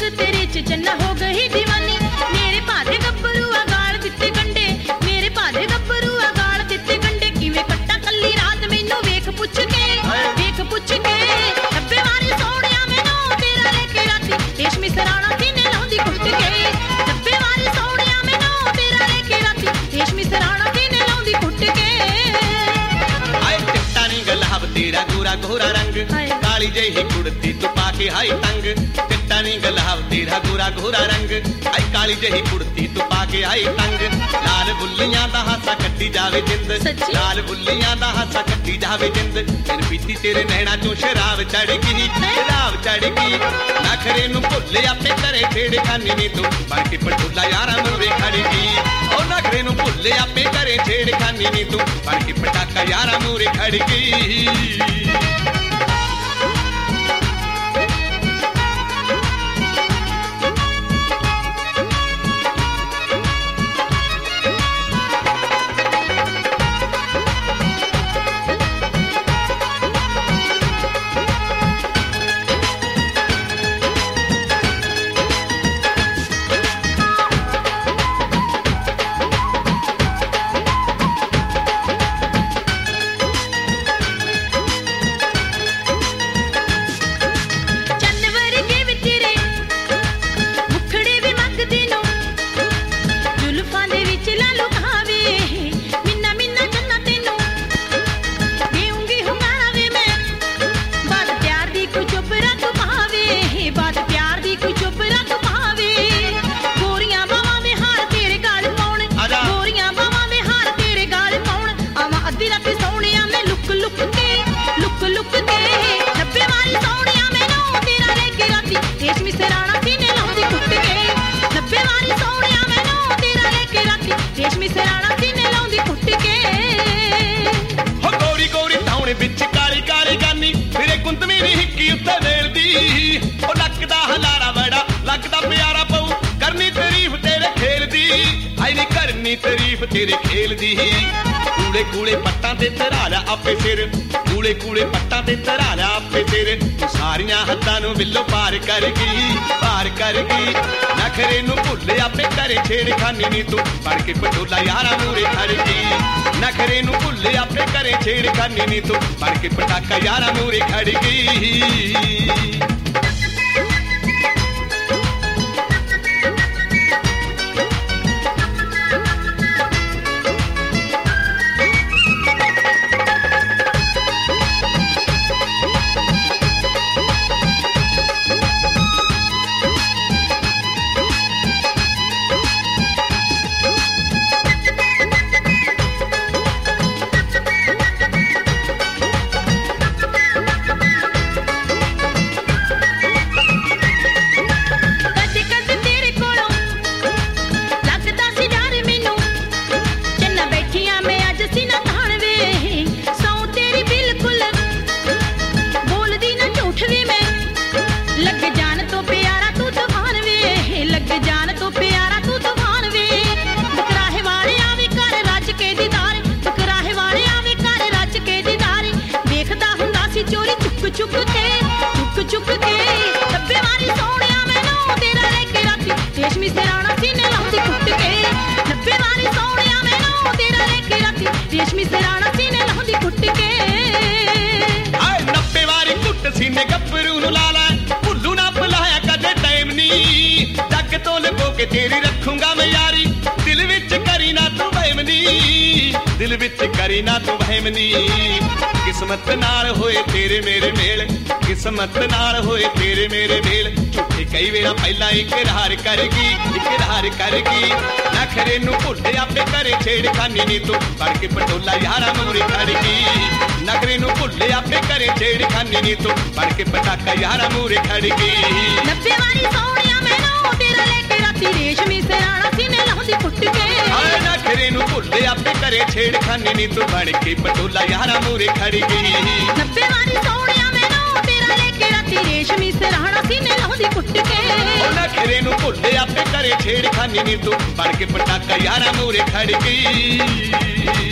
तेरे च चन्ना हो गई दीवानी मेरे भादे गब्बरू गाल दिते गंडे मेरे भादे गब्बरू गाल दिते गंडे किवें कट्टा कल्ली रात मैनू वेख पुछ के डब्बे वाली सोहणिया मैनू तेरा लेके राती रेशमी सराणा सीने लाउंदी कुट के डब्बे वाली सोहणिया मैनू तेरा लेके राती रेशमी सराणा सीने लाउंदी कुट के आए चिट्टा नी गुलाब तेरा गोरा गोरा रंग काली जही कुड़ती तू पाके हाई तंग चिट्टा नी गुलाब तेरा गोरा गोरा रंग आई काली जही कुड़ती तू पाके आई तंग लाल बुल्लियां दा हासा कट्टी जावे जिंद लाल बुल्लियां दा हासा कट्टी जावे जिंद फिर पीती तेरे नैना चों शराब चढ़ गई नखरे नू भुल्ले आपे करे छेड़ खानी नी तू बन के पटोला यारा मूरे खड़ गई ओ नखरे नू भुल्ले आपे करे छेड़ खानी नी तू बन के पटाका यारा मूरे खड़ गई तारीफ तेरे खेल दी कूड़े कूड़े पट्टां ते धरा ला आपे सिर कूड़े कूड़े पट्टां ते धरा ला आपे सिर सारियां हद्दां नूं बिल्लो पार कर गई नखरे नूं भुल्ले आपे करे छेड़ खानी नी तू बन के पटोला यारा मूरे खड़ गई नखरे नूं भुल्ले आपे करे छेड़ खानी नी तू बन के पटाका यारा मूरे खड़ गई चुक के डब्बे वाली सोहणिया मैनू तेरा लेके राती रेशमी सराणा सीने लाउंदी कुट के डब्बे वाली सोहणिया मैनू तेरा लेके राती रेशमी सराणा सीने लाउंदी कुट के आए 90 वारी कुट सीने गब्बरू नू ला ला भुल्लू ना भुलाया कदे टाइम नी जग तो लुको के तेरी रखूंगा मैं यारी दिल विच करी ना तू वहमनी दिल विच करी ना तू वहमनी किस्मत नाल होए तेरे मेरे मेल किस्मत नाल होए तेरे मेरे मेल झूठे कई वेला पहला इकरार करगी नखरे नू भुल्ले आपे करे छेड़ खानी नी तू बन के पटोला यारा मूरे खड़ गई नखरे नू भुल्ले आपे करे छेड़ खानी नी तू बन के पटाका यारा मूरे खड़ गई 90 वाली सोहणिया मैनू तेरा लेके राती रेशमी सराणा सीने लाउंदी कुट के नखरे नू भुल्ले आपे करे छेड़ खानी नी तू बन के पटोला यारा मूरे खड़ गई 90 वाली सोहणिया मैनू तेरा लेके राती रेशमी सराणा सीने लाउंदी कुट के नखरे नू भुल्ले आपे करे छेड़ खानी नी तू बन के पटाका यारा मूरे खड़ गई